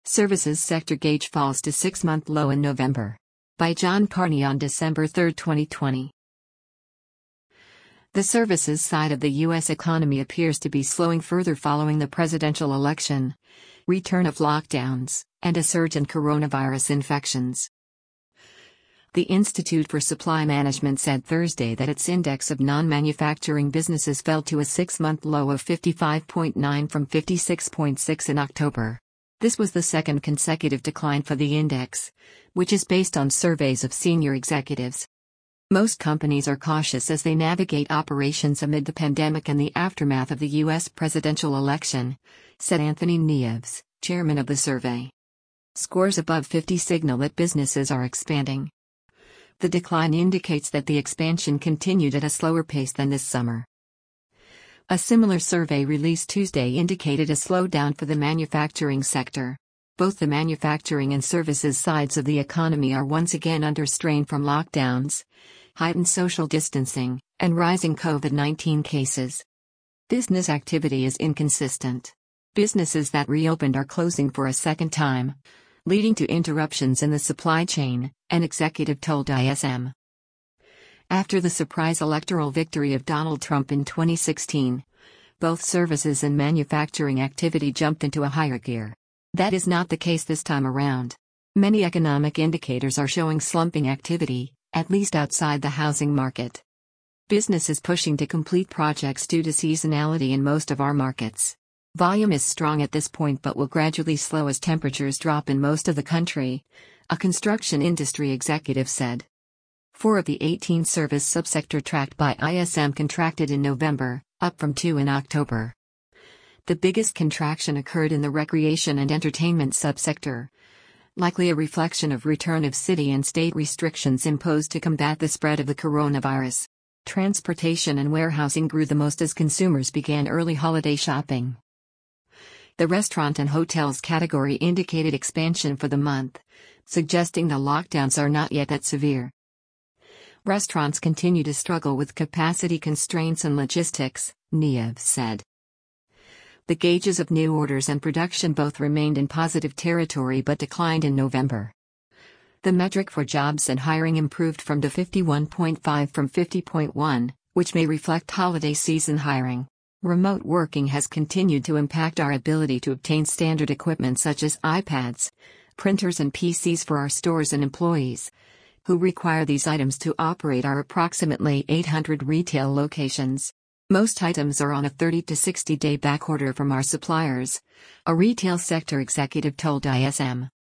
Services sector gauge falls to 6-month low in November. By John Carney on December 3, 2020. The services side of the U.S. economy appears to be slowing further following the presidential election, return of lockdowns, and a surge in coronavirus infections. The Institute for Supply Management said Thursday that its index of non-manufacturing businesses fell to a 6-month low of 55.9 from 56.6 in October. This was the second consecutive decline for the index, which is based on surveys of senior executives. Most companies are cautious as they navigate operations amid the pandemic and the aftermath of the U.S. presidential election, said Anthony Nieves, chairman of the survey. Scores above 50 signal that businesses are expanding. The decline indicates that the expansion continued at a slower pace than this summer. A similar survey released Tuesday indicated a slowdown for the manufacturing sector. Both the manufacturing and services sides of the economy are once again under strain from lockdowns, heightened social distancing, and rising COVID-19 cases. Business activity is inconsistent. Businesses that reopened are closing for a second time, leading to interruptions in the supply chain, an executive told ISM. After the surprise electoral victory of Donald Trump in 2016, both services and manufacturing activity jumped into a higher gear. That is not the case this time around. Many economic indicators are showing slumping activity, at least outside the housing market. Businesses pushing to complete projects due to seasonality in most of our markets. Volume is strong at this point but will gradually slow as temperatures drop in most of the country, a construction industry executive said. 4 of the 18 service subsector tracked by ISM contracted in November, up from 2 in October. The biggest contraction occurred in the recreation and entertainment subsector, likely a reflection of return of city and state restrictions imposed to combat the spread of the coronavirus. Transportation and warehousing grew the most as consumers began early holiday shopping. The restaurant and hotels category indicated expansion for the month, suggesting the lockdowns are not yet that severe. Restaurants continue to struggle with capacity constraints and logistics, Nieves said. The gauges of new orders and production both remained in positive territory but declined in November. The metric for jobs and hiring improved to 51.5 from 50.1, which may reflect holiday season hiring. Remote working has continued to impact our ability to obtain standard equipment such as iPads, printers and PCs for our stores and employees, who require these items to operate our approximately 800 retail locations. Most items are on a 30 to 60 day backorder from our suppliers, a retail sector executive told ISM.